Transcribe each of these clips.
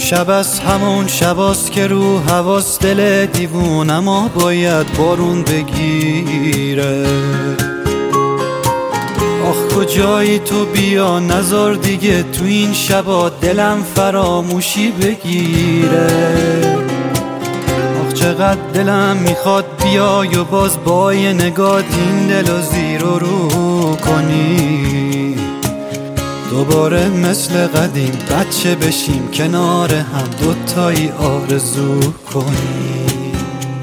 شب از همون شباست که رو حواس دل دیوونم باید بارون بگیره. آخ کجایی تو بیا نزار دیگه تو این شبا دلم فراموشی بگیره. آخ چقدر دلم میخواد بیای و باز با یه نگاه این دلو زیر و رو کنی. دوباره مثل قدیم بچه بشیم کنار هم دوتایی آرزو کنیم.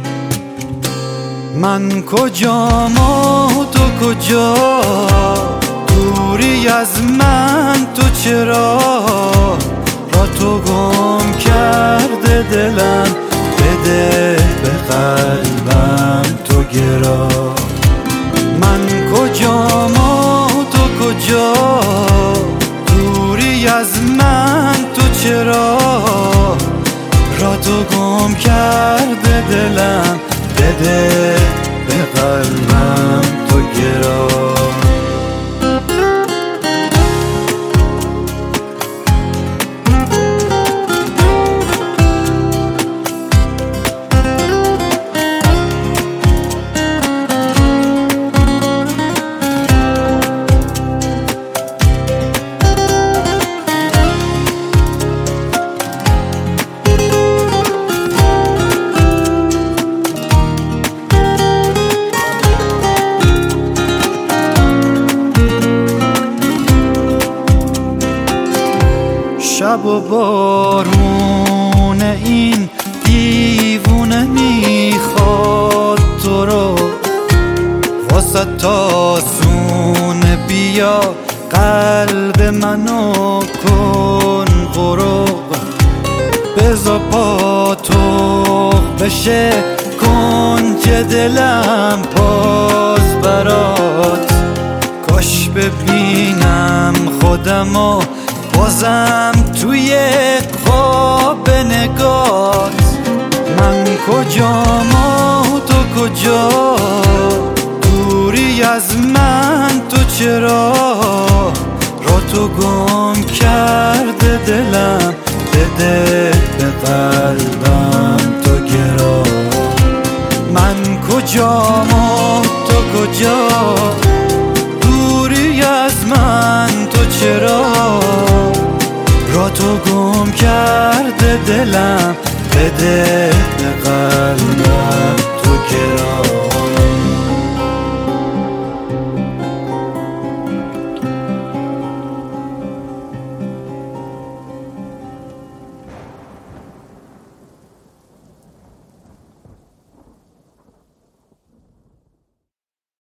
من کجام و تو کجا، دوری از من تو چرا، را تو گم کرده دلم بده به قلبم تو گرا. من کجام و تو کجا، دوری از من تو چرا، را تو گم کرده دلم بده به قلبم تو گرا. شب و بارون این دیوونه میخواد تو رو، واسه تاسونه بیا قلب منو کن غروب. بزا پا تخ بشه کنج دلم باز برات. کاش ببینم خودمو بازم توی خواب نگات. من کجام و تو کجا، دوری از من تو چرا، را تو گم کرده دلم بده به قلب